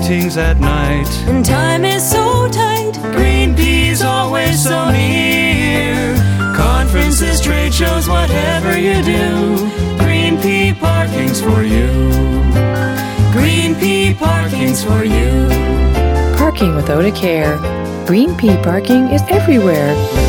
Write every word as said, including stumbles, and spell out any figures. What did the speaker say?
meetings at night. And time is so tight. Green Pea's always so near. Conferences, trade shows, whatever you do, Green Pea Parking's for you. Green Pea Parking's for you. Parking with Oda Care. Green Pea Parking is everywhere.